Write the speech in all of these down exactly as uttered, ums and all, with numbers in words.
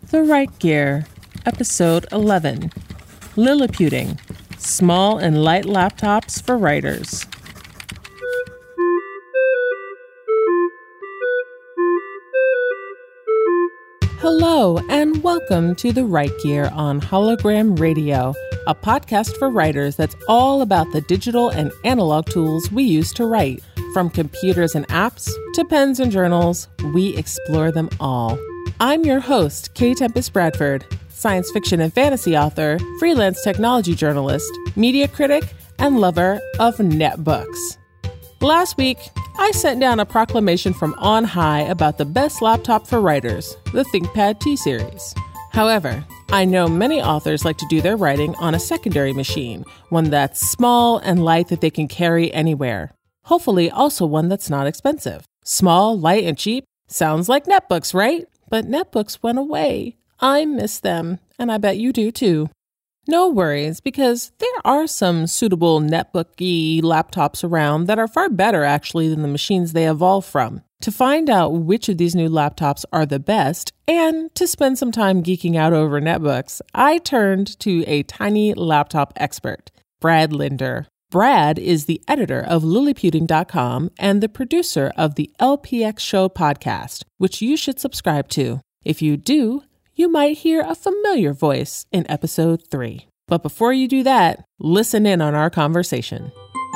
The Right Gear, Episode eleven, Liliputing, Small and Light Laptops for Writers. Hello, and welcome to The Right Gear on Hologram Radio, a podcast for writers that's all about the digital and analog tools we use to write. From computers and apps to pens and journals, we explore them all. I'm your host, Kay Tempest Bradford, science fiction and fantasy author, freelance technology journalist, media critic, and lover of netbooks. Last week, I sent down a proclamation from on high about the best laptop for writers, the ThinkPad T-Series. However, I know many authors like to do their writing on a secondary machine, one that's small and light that they can carry anywhere. Hopefully also one that's not expensive. Small, light, and cheap sounds like netbooks, right? But netbooks went away. I miss them, and I bet you do too. No worries, because there are some suitable netbooky laptops around that are far better actually than the machines they evolved from. To find out which of these new laptops are the best, and to spend some time geeking out over netbooks, I turned to a tiny laptop expert, Brad Linder. Brad is the editor of Liliputing dot com and the producer of the L P X Show podcast, which you should subscribe to. If you do, you might hear a familiar voice in episode three. But before you do that, listen in on our conversation.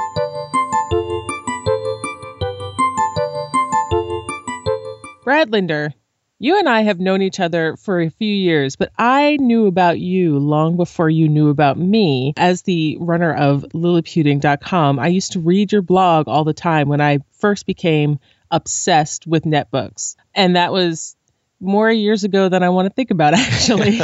Brad Linder, you and I have known each other for a few years, but I knew about you long before you knew about me. As the runner of Liliputing dot com, I used to read your blog all the time when I first became obsessed with netbooks. And that was more years ago than I want to think about, actually.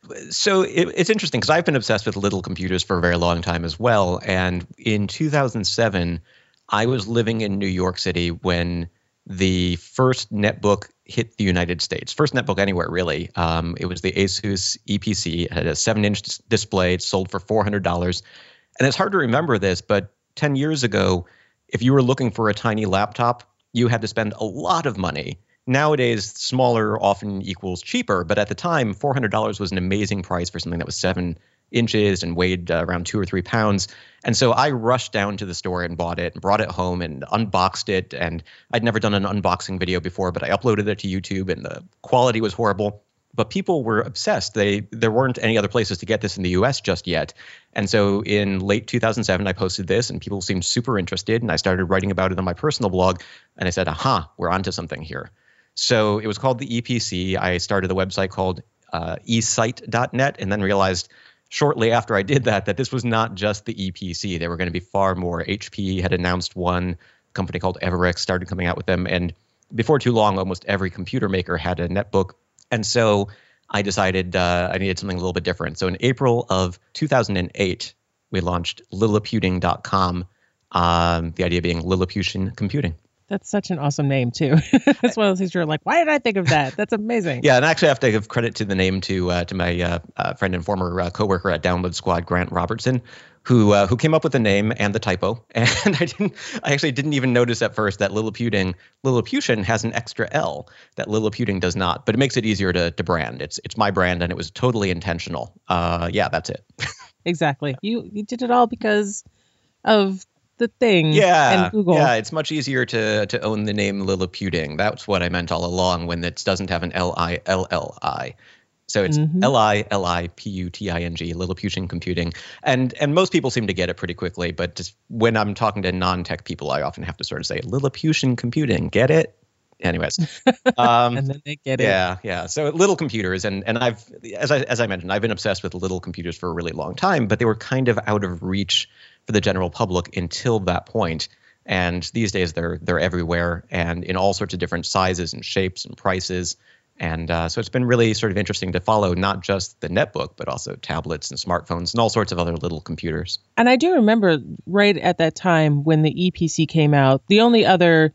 So it, it's interesting because I've been obsessed with little computers for a very long time as well. And in two thousand seven, I was living in New York City when the first netbook hit the United States. First netbook anywhere, really. Um, it was the Asus E P C. It had a seven-inch dis- display. It sold for four hundred dollars. And it's hard to remember this, but ten years ago, if you were looking for a tiny laptop, you had to spend a lot of money. Nowadays, smaller often equals cheaper, but at the time, four hundred dollars was an amazing price for something that was seven inches and weighed uh, around two or three pounds. And so I rushed down to the store and bought it and brought it home and unboxed it. And I'd never done an unboxing video before, but I uploaded it to YouTube and the quality was horrible. But people were obsessed. They there weren't any other places to get this in the U S just yet. And so in late two thousand seven, I posted this and people seemed super interested. And I started writing about it on my personal blog. And I said, aha, we're onto something here. So it was called the E P C. I started a website called uh, e site dot net and then realized shortly after I did that that this was not just the E P C. There were going to be far more. H P had announced one. A company called Everex started coming out with them. And before too long, almost every computer maker had a netbook. And so I decided uh, I needed something a little bit different. So in April of two thousand eight, we launched Liliputing dot com, um, the idea being Lilliputian computing. That's such an awesome name, too. That's one of those things you're like, why did I think of that? That's amazing. Yeah, and actually I have to give credit to the name to uh, to my uh, uh, friend and former uh, coworker at Download Squad, Grant Robertson, who uh, who came up with the name and the typo. And I didn't, I actually didn't even notice at first that Liliputing, Lilliputian has an extra L that Liliputing does not. But it makes it easier to to brand. It's it's my brand, and it was totally intentional. Uh, yeah, that's it. Exactly. You you did it all because of the thing. Yeah, and Google. Yeah, it's much easier to to own the name Liliputing. That's what I meant all along when it doesn't have an L I L L I. So it's mm-hmm. L I L I P U T I N G, Lilliputian Computing. And and most people seem to get it pretty quickly, but just when I'm talking to non-tech people, I often have to sort of say Lilliputian Computing. Get it? Anyways. Um, and then they get it. Yeah, yeah. So little computers, and and I've as I as I mentioned, I've been obsessed with little computers for a really long time, but they were kind of out of reach for the general public until that point. And these days they're they're everywhere and in all sorts of different sizes and shapes and prices. And uh, so it's been really sort of interesting to follow not just the netbook, but also tablets and smartphones and all sorts of other little computers. And I do remember right at that time when the E P C came out, the only other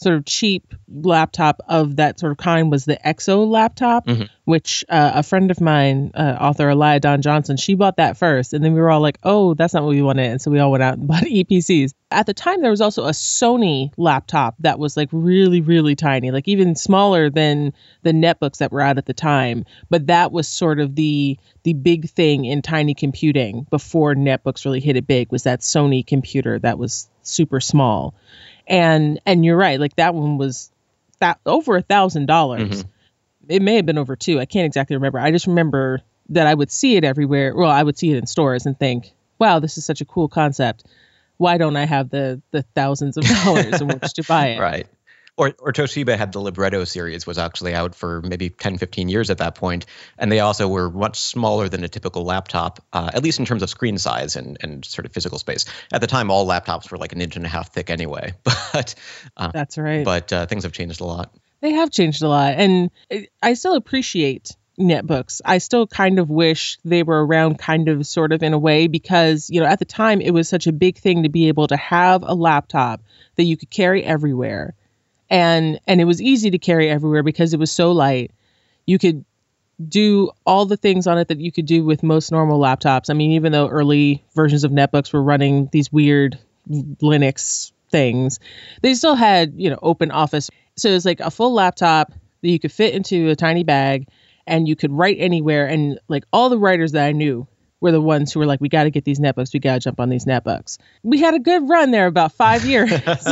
sort of cheap laptop of that sort of kind was the Exo laptop, mm-hmm. which uh, a friend of mine, uh, author Elia Don Johnson, she bought that first. And then we were all like, oh, that's not what we wanted. And so we all went out and bought E P Cs. At the time, there was also a Sony laptop that was like really, really tiny, like even smaller than the netbooks that were out at the time. But that was sort of the the big thing in tiny computing before netbooks really hit it big, was that Sony computer that was super small. And and you're right, like that one was that over a thousand dollars. It may have been over two. I can't exactly remember. I just remember that I would see it everywhere. Well, I would see it in stores and think, wow, this is such a cool concept. Why don't I have the the thousands of dollars in which to buy it? Right. Or or Toshiba had the Libretto series, was actually out for maybe ten, fifteen years at that point. And they also were much smaller than a typical laptop, uh, at least in terms of screen size and, and sort of physical space. At the time, all laptops were like an inch and a half thick anyway. But uh, That's right. But uh, things have changed a lot. They have changed a lot. And I still appreciate netbooks. I still kind of wish they were around kind of sort of in a way, because, you know, at the time, it was such a big thing to be able to have a laptop that you could carry everywhere. And and it was easy to carry everywhere because it was so light. You could do all the things on it that you could do with most normal laptops. I mean, even though early versions of netbooks were running these weird Linux things, they still had, you know, open office. So it was like a full laptop that you could fit into a tiny bag, and you could write anywhere. And like all the writers that I knew were the ones who were like, we got to get these netbooks. We got to jump on these netbooks. We had a good run there, about five years,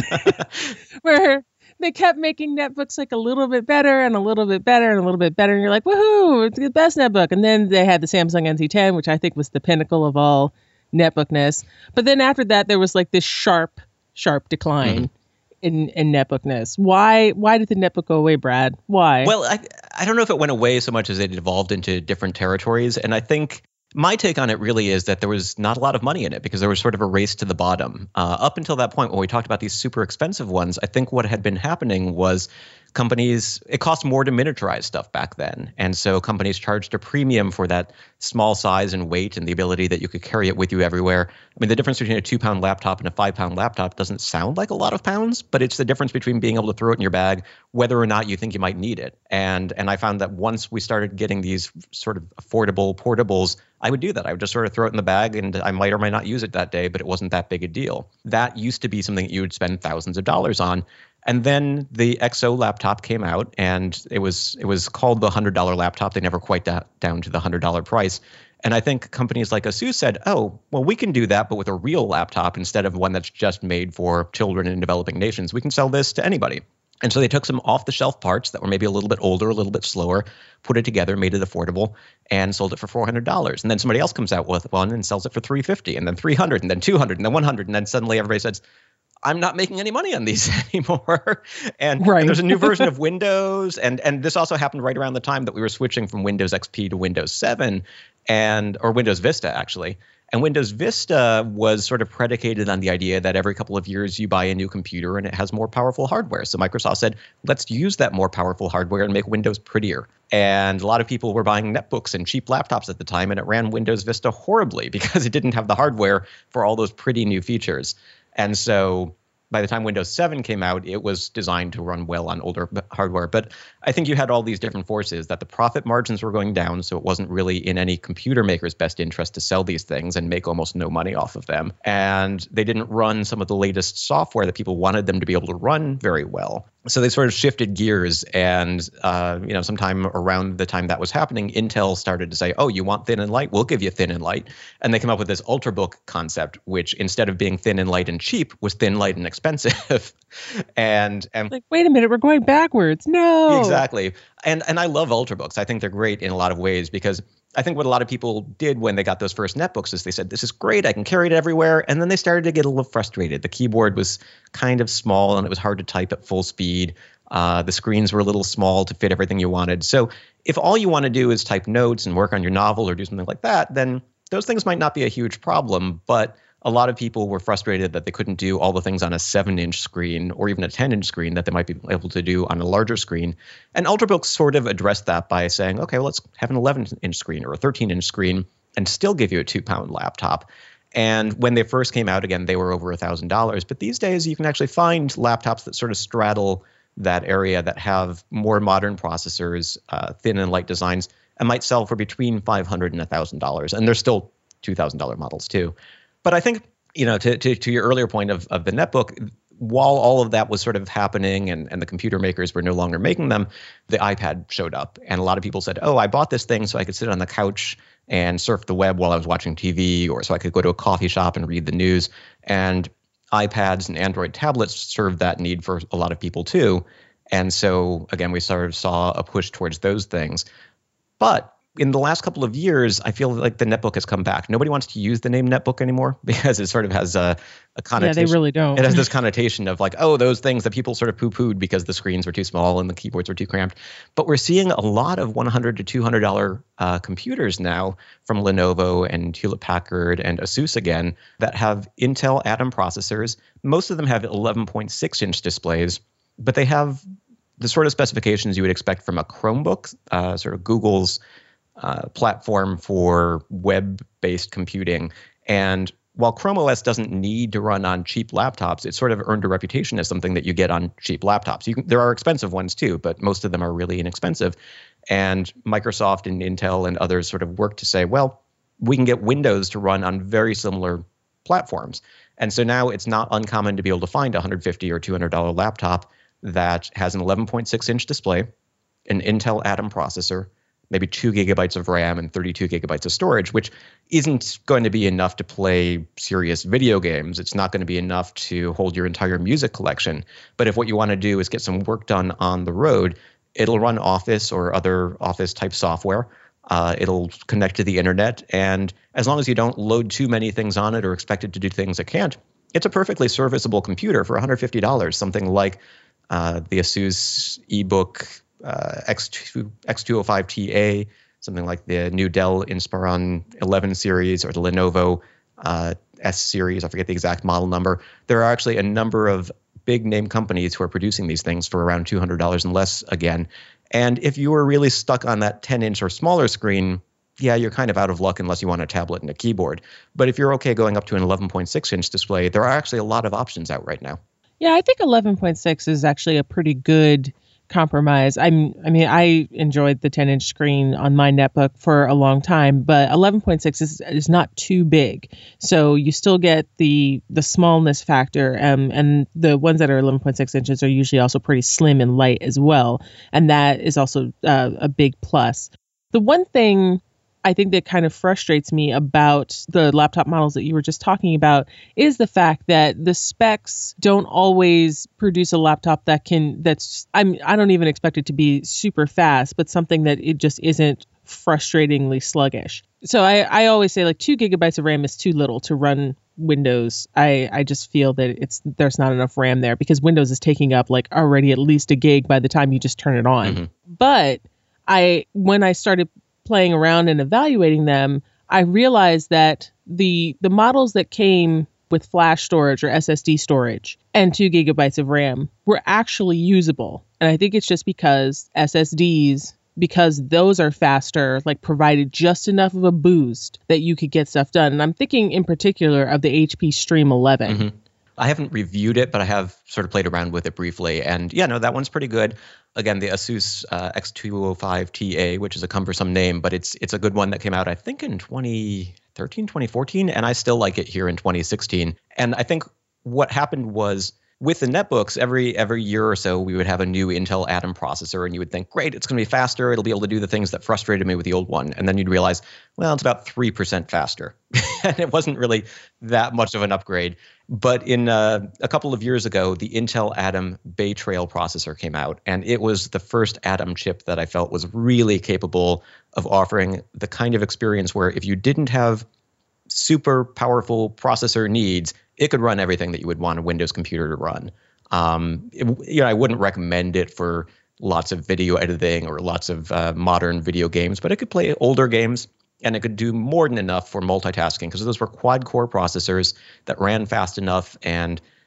where they kept making netbooks like a little bit better and a little bit better and a little bit better. And you're like, woohoo, it's the best netbook. And then they had the Samsung N C ten, which I think was the pinnacle of all netbookness. But then after that, there was like this sharp, sharp decline mm-hmm. in, in netbookness. Why why did the netbook go away, Brad? Why? Well, I, I don't know if it went away so much as it evolved into different territories. And I think my take on it really is that there was not a lot of money in it because there was sort of a race to the bottom. Uh, up until that point, when we talked about these super expensive ones, I think what had been happening was companies, it cost more to miniaturize stuff back then. And so companies charged a premium for that small size and weight and the ability that you could carry it with you everywhere. I mean, the difference between a two pound laptop and a five pound laptop doesn't sound like a lot of pounds, but it's the difference between being able to throw it in your bag, whether or not you think you might need it. And, and I found that once we started getting these sort of affordable portables, I would do that. I would just sort of throw it in the bag, and I might or might not use it that day, but it wasn't that big a deal. That used to be something that you would spend thousands of dollars on. And then the Exo laptop came out, and it was it was called the one hundred dollar laptop. They never quite got down to the one hundred dollar price. And I think companies like ASUS said, oh, well, we can do that, but with a real laptop instead of one that's just made for children in developing nations. We can sell this to anybody. And so they took some off-the-shelf parts that were maybe a little bit older, a little bit slower, put it together, made it affordable, and sold it for four hundred dollars. And then somebody else comes out with one and sells it for three hundred fifty dollars, and then three hundred dollars, and then two hundred dollars, and then one hundred dollars, and then suddenly everybody says, I'm not making any money on these anymore. and, right. and there's a new version of Windows. And and this also happened right around the time that we were switching from Windows X P to Windows seven, and or Windows Vista, actually. And Windows Vista was sort of predicated on the idea that every couple of years you buy a new computer and it has more powerful hardware. So Microsoft said, let's use that more powerful hardware and make Windows prettier. And a lot of people were buying netbooks and cheap laptops at the time, and it ran Windows Vista horribly because it didn't have the hardware for all those pretty new features. And so by the time Windows seven came out, it was designed to run well on older hardware. But I think you had all these different forces, that the profit margins were going down, so it wasn't really in any computer maker's best interest to sell these things and make almost no money off of them. And they didn't run some of the latest software that people wanted them to be able to run very well. So they sort of shifted gears, and uh, you know, sometime around the time that was happening, Intel started to say, oh, you want thin and light? We'll give you thin and light. And they came up with this Ultrabook concept, which instead of being thin and light and cheap, was thin, light, and expensive. and and like, wait a minute, we're going backwards. No. Exactly. And and I love Ultrabooks. I think they're great in a lot of ways, because I think what a lot of people did when they got those first netbooks is they said, this is great, I can carry it everywhere. And then they started to get a little frustrated. The keyboard was kind of small and it was hard to type at full speed. Uh, the screens were a little small to fit everything you wanted. So if all you want to do is type notes and work on your novel or do something like that, then those things might not be a huge problem. But a lot of people were frustrated that they couldn't do all the things on a seven inch screen or even a ten inch screen that they might be able to do on a larger screen. And Ultrabooks sort of addressed that by saying, okay, well, let's have an eleven inch screen or a thirteen inch screen and still give you a two pound laptop. And when they first came out, again, they were over one thousand dollars. But these days, you can actually find laptops that sort of straddle that area, that have more modern processors, uh, thin and light designs, and might sell for between five hundred dollars and one thousand dollars. And they're still two thousand dollars models, too. But I think, you know, to, to, to your earlier point of, of the netbook, while all of that was sort of happening and, and the computer makers were no longer making them, the iPad showed up. And a lot of people said, oh, I bought this thing so I could sit on the couch and surf the web while I was watching T V, or so I could go to a coffee shop and read the news. And iPads and Android tablets served that need for a lot of people too. And so, again, we sort of saw a push towards those things. But in the last couple of years, I feel like the netbook has come back. Nobody wants to use the name netbook anymore because it sort of has a, a connotation. Yeah, they really don't. It has this connotation of like, oh, those things that people sort of poo-pooed because the screens were too small and the keyboards were too cramped. But we're seeing a lot of one hundred to two hundred dollars uh, computers now from Lenovo and Hewlett-Packard and Asus again that have Intel Atom processors. Most of them have eleven point six inch displays, but they have the sort of specifications you would expect from a Chromebook, uh, sort of Google's Uh, platform for web-based computing. And while Chrome O S doesn't need to run on cheap laptops, it sort of earned a reputation as something that you get on cheap laptops. You can, there are expensive ones too, but most of them are really inexpensive. And Microsoft and Intel and others sort of work to say, well, we can get Windows to run on very similar platforms. And so now it's not uncommon to be able to find a one hundred fifty dollars or two hundred dollars laptop that has an eleven point six inch display, an Intel Atom processor, maybe two gigabytes of RAM and thirty-two gigabytes of storage, which isn't going to be enough to play serious video games. It's not going to be enough to hold your entire music collection. But if what you want to do is get some work done on the road, it'll run Office or other Office type software. Uh, it'll connect to the internet. And as long as you don't load too many things on it or expect it to do things it can't, it's a perfectly serviceable computer for one hundred fifty dollars, something like uh, the Asus eBook Uh, X two, X two oh five T A, something like the new Dell Inspiron eleven series or the Lenovo uh, S series. I forget the exact model number. There are actually a number of big name companies who are producing these things for around two hundred dollars and less again. And if you were really stuck on that ten inch or smaller screen, yeah, you're kind of out of luck unless you want a tablet and a keyboard. But if you're okay going up to an eleven point six inch display, there are actually a lot of options out right now. Yeah, I think eleven point six is actually a pretty good compromise. I'm, I mean, I enjoyed the ten inch screen on my netbook for a long time, but eleven point six is is not too big. So you still get the the smallness factor, um, and the ones that are eleven point six inches are usually also pretty slim and light as well. And that is also uh, a big plus. The one thing I think that kind of frustrates me about the laptop models that you were just talking about is the fact that the specs don't always produce a laptop that can, that's, I'm, I don't even expect it to be super fast, but something that it just isn't frustratingly sluggish. So I, I always say like two gigabytes of RAM is too little to run Windows. I, I just feel that it's, there's not enough RAM there because Windows is taking up like already at least a gig by the time you just turn it on. Mm-hmm. But I, when I started playing around and evaluating them, I realized that the the models that came with flash storage or S S D storage and two gigabytes of RAM were actually usable. And I think it's just because S S Ds, because those are faster, like provided just enough of a boost that you could get stuff done. And I'm thinking in particular of the H P Stream eleven. Mm-hmm. I haven't reviewed it, but I have sort of played around with it briefly. And yeah, no, that one's pretty good. Again, the Asus uh, X two oh five T A, which is a cumbersome name, but it's it's a good one that came out, I think, in twenty thirteen, twenty fourteen, and I still like it here in twenty sixteen. And I think what happened was with the netbooks, every every year or so, we would have a new Intel Atom processor, and you would think, great, it's going to be faster. It'll be able to do the things that frustrated me with the old one. And then you'd realize, well, it's about three percent faster. And it wasn't really that much of an upgrade. But in uh, a couple of years ago, the Intel Atom Bay Trail processor came out, and it was the first Atom chip that I felt was really capable of offering the kind of experience where if you didn't have super powerful processor needs, it could run everything that you would want a Windows computer to run. Um, it, you know, I wouldn't recommend it for lots of video editing or lots of uh, modern video games, but it could play older games, and it could do more than enough for multitasking because those were quad-core processors that ran fast enough and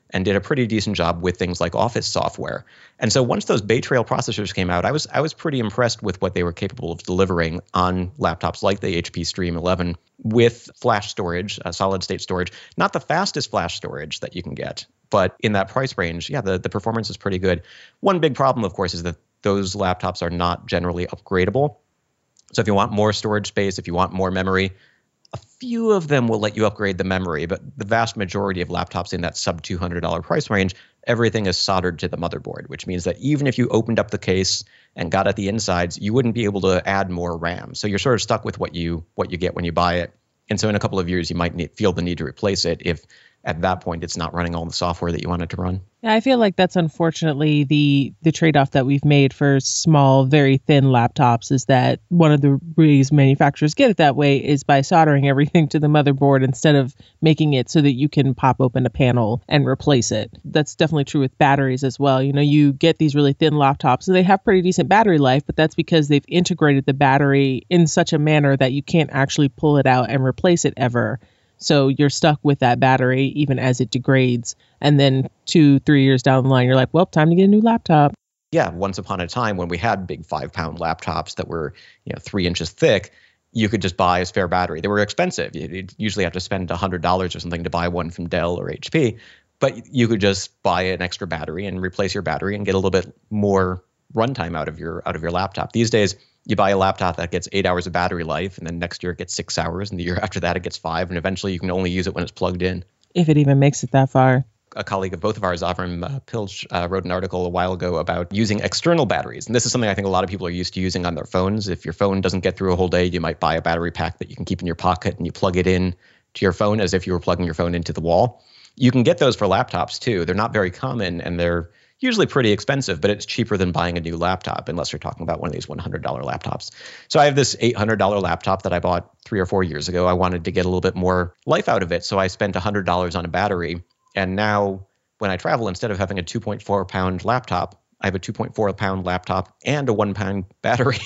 and did a pretty decent job with things like Office software. And so once those Bay Trail processors came out, I was I was pretty impressed with what they were capable of delivering on laptops like the H P Stream eleven with flash storage, uh, solid state storage, not the fastest flash storage that you can get, but in that price range, yeah, the, the performance is pretty good. One big problem, of course, is that those laptops are not generally upgradable. So if you want more storage space, if you want more memory, a few of them will let you upgrade the memory, but the vast majority of laptops in that sub two hundred dollars price range, everything is soldered to the motherboard, which means that even if you opened up the case and got at the insides, you wouldn't be able to add more RAM. So you're sort of stuck with what you what you get when you buy it. And so in a couple of years, you might need, feel the need to replace it if at that point it's not running all the software that you want it to run. Yeah, I feel like that's unfortunately the the trade-off that we've made for small, very thin laptops, is that one of the ways manufacturers get it that way is by soldering everything to the motherboard instead of making it so that you can pop open a panel and replace it. That's definitely true with batteries as well. You know, you get these really thin laptops and they have pretty decent battery life, but that's because they've integrated the battery in such a manner that you can't actually pull it out and replace it ever. So you're stuck with that battery even as it degrades. And then two, three years down the line, you're like, well, time to get a new laptop. Yeah, once upon a time when we had big five-pound laptops that were, you know, three inches thick, you could just buy a spare battery. They were expensive. You'd usually have to spend one hundred dollars or something to buy one from Dell or H P. But you could just buy an extra battery and replace your battery and get a little bit more runtime out of your out of your laptop. These days, you buy a laptop that gets eight hours of battery life, and then next year it gets six hours, and the year after that it gets five, and eventually you can only use it when it's plugged in. If it even makes it that far. A colleague of both of ours, Avram uh, Pilch, uh, wrote an article a while ago about using external batteries. And this is something I think a lot of people are used to using on their phones. If your phone doesn't get through a whole day, you might buy a battery pack that you can keep in your pocket, and you plug it in to your phone as if you were plugging your phone into the wall. You can get those for laptops too. They're not very common, and they're usually pretty expensive, but it's cheaper than buying a new laptop unless you're talking about one of these one hundred dollars laptops. So I have this eight hundred dollars laptop that I bought three or four years ago. I wanted to get a little bit more life out of it, so I spent one hundred dollars on a battery. And now when I travel, instead of having a two point four pound laptop, I have a two point four pound laptop and a one pound battery.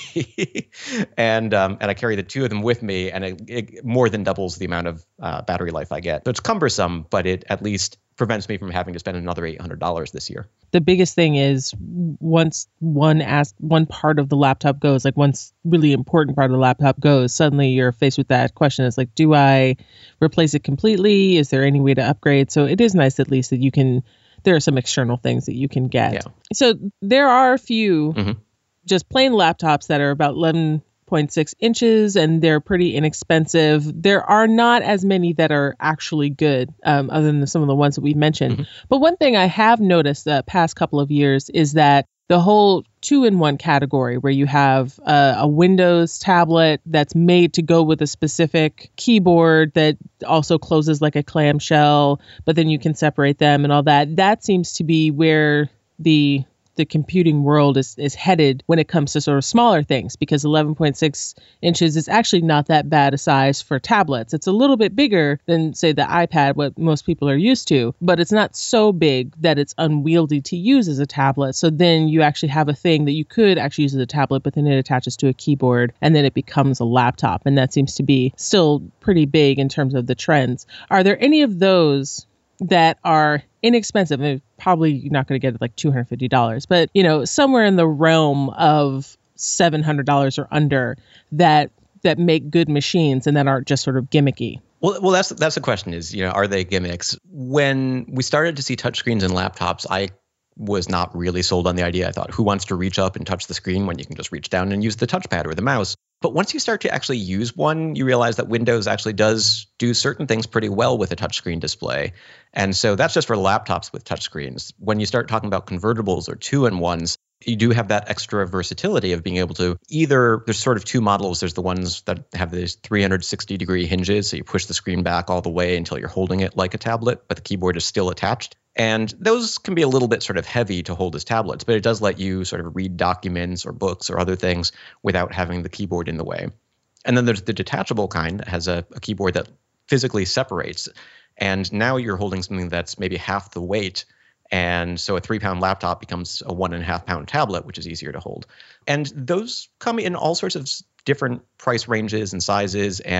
and um, and I carry the two of them with me, and it, it more than doubles the amount of uh, battery life I get. So it's cumbersome, but it at least prevents me from having to spend another eight hundred dollars this year. The biggest thing is once one as one part of the laptop goes, like once really important part of the laptop goes, suddenly you're faced with that question. It's like, do I replace it completely? Is there any way to upgrade? So it is nice at least that you can, there are some external things that you can get. Yeah. So there are a few mm-hmm. just plain laptops that are about eleven point six inches, and they're pretty inexpensive. There are not as many that are actually good, um, other than some of the ones that we've mentioned. Mm-hmm. But one thing I have noticed the past couple of years is that the whole two-in-one category, where you have uh, a Windows tablet that's made to go with a specific keyboard that also closes like a clamshell, but then you can separate them and all that, that seems to be where the the computing world is, is headed when it comes to sort of smaller things, because eleven point six inches is actually not that bad a size for tablets. It's a little bit bigger than, say, the iPad, what most people are used to, but it's not so big that it's unwieldy to use as a tablet. So then you actually have a thing that you could actually use as a tablet, but then it attaches to a keyboard and then it becomes a laptop. And that seems to be still pretty big in terms of the trends. Are there any of those that are inexpensive? I mean, probably you're not going to get it like two hundred fifty dollars, but you know, somewhere in the realm of seven hundred dollars or under, that that make good machines and that aren't just sort of gimmicky. Well, well, that's that's the question is, you know, are they gimmicks? When we started to see touchscreens in laptops, I was not really sold on the idea. I thought, who wants to reach up and touch the screen when you can just reach down and use the touchpad or the mouse? But once you start to actually use one, you realize that Windows actually does do certain things pretty well with a touchscreen display. And so that's just for laptops with touchscreens. When you start talking about convertibles or two-in-ones, you do have that extra versatility of being able to either, there's sort of two models. There's the ones that have these three hundred sixty degree hinges. So you push the screen back all the way until you're holding it like a tablet, but the keyboard is still attached. And those can be a little bit sort of heavy to hold as tablets, but it does let you sort of read documents or books or other things without having the keyboard in the way. And then there's the detachable kind that has a, a keyboard that physically separates. And now you're holding something that's maybe half the weight. And so a three pound laptop becomes a one and a half pound tablet, which is easier to hold. And those come in all sorts of different price ranges and sizes. And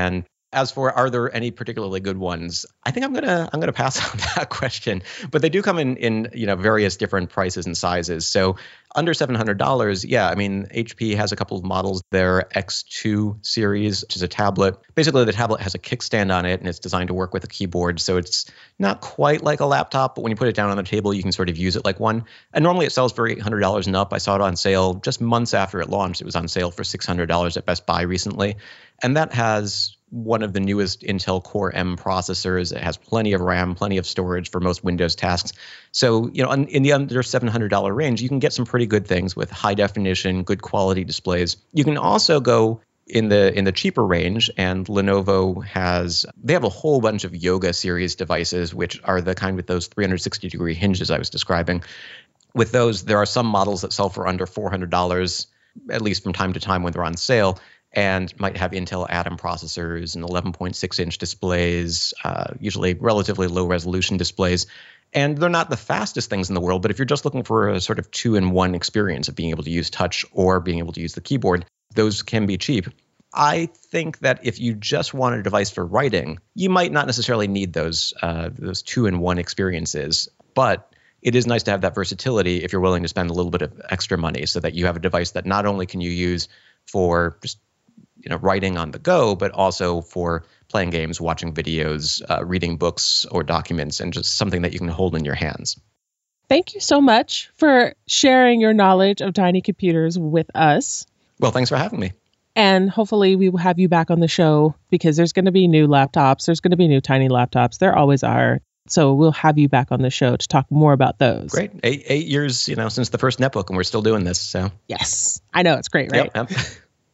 As for are there any particularly good ones, I think I'm gonna I'm gonna pass on that question. But they do come in in you know various different prices and sizes. So under seven hundred dollars, yeah, I mean H P has a couple of models. Their X two series, which is a tablet. Basically, the tablet has a kickstand on it, and it's designed to work with a keyboard. So it's not quite like a laptop, but when you put it down on the table, you can sort of use it like one. And normally it sells for eight hundred dollars and up. I saw it on sale just months after it launched. It was on sale for six hundred dollars at Best Buy recently, and that has one of the newest Intel Core M processors. It has plenty of RAM, plenty of storage for most Windows tasks. So, you know, in, in the under seven hundred dollars range, you can get some pretty good things with high definition, good quality displays. You can also go in the in the cheaper range, and Lenovo has, they have a whole bunch of Yoga series devices, which are the kind with those three hundred sixty degree hinges I was describing. With those, there are some models that sell for under four hundred dollars, at least from time to time when they're on sale, and might have Intel Atom processors and eleven point six inch displays, uh, usually relatively low resolution displays. And they're not the fastest things in the world, but if you're just looking for a sort of two-in-one experience of being able to use touch or being able to use the keyboard, those can be cheap. I think that if you just want a device for writing, you might not necessarily need those uh, those two-in-one experiences, but it is nice to have that versatility if you're willing to spend a little bit of extra money so that you have a device that not only can you use for just you know, writing on the go, but also for playing games, watching videos, uh, reading books or documents, and just something that you can hold in your hands. Thank you so much for sharing your knowledge of tiny computers with us. Well, thanks for having me. And hopefully we will have you back on the show because there's going to be new laptops. There's going to be new tiny laptops. There always are. So we'll have you back on the show to talk more about those. Great. Eight, eight years, you know, since the first netbook, and we're still doing this. So yes, I know it's great, right? Yep, yep.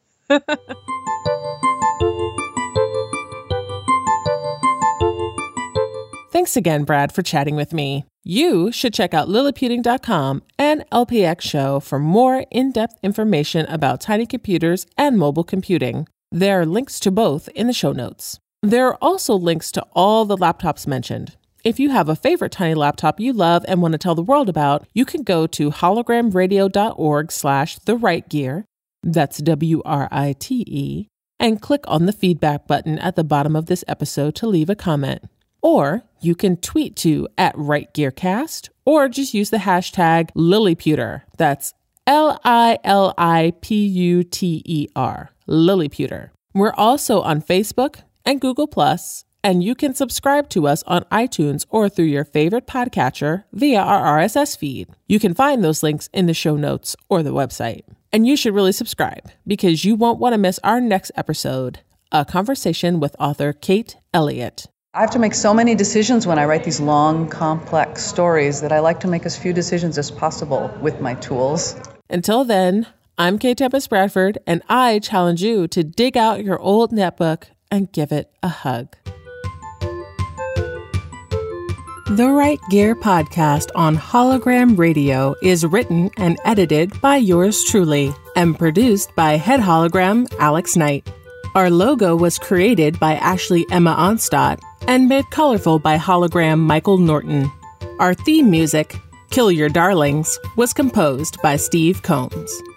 Thanks again, Brad, for chatting with me. You should check out liliputing dot com and L P X Show for more in-depth information about tiny computers and mobile computing. There are links to both in the show notes. There are also links to all the laptops mentioned. If you have a favorite tiny laptop you love and want to tell the world about, you can go to hologramradio.org slash the right gear. That's W R I T E, and click on the feedback button at the bottom of this episode to leave a comment. Or you can tweet to at RightGearCast, or just use the hashtag Liliputer. That's L I L I P U T E R, Liliputer. We're also on Facebook and Google Plus, and you can subscribe to us on iTunes or through your favorite podcatcher via our R S S feed. You can find those links in the show notes or the website. And you should really subscribe because you won't want to miss our next episode, a conversation with author Kate Elliott. I have to make so many decisions when I write these long, complex stories that I like to make as few decisions as possible with my tools. Until then, I'm Kate Tempest Bradford, and I challenge you to dig out your old netbook and give it a hug. The Right Gear podcast on Hologram Radio is written and edited by yours truly and produced by head hologram Alex Knight. Our logo was created by Ashley Emma Onstadt and made colorful by hologram Michael Norton. Our theme music, Kill Your Darlings, was composed by Steve Combs.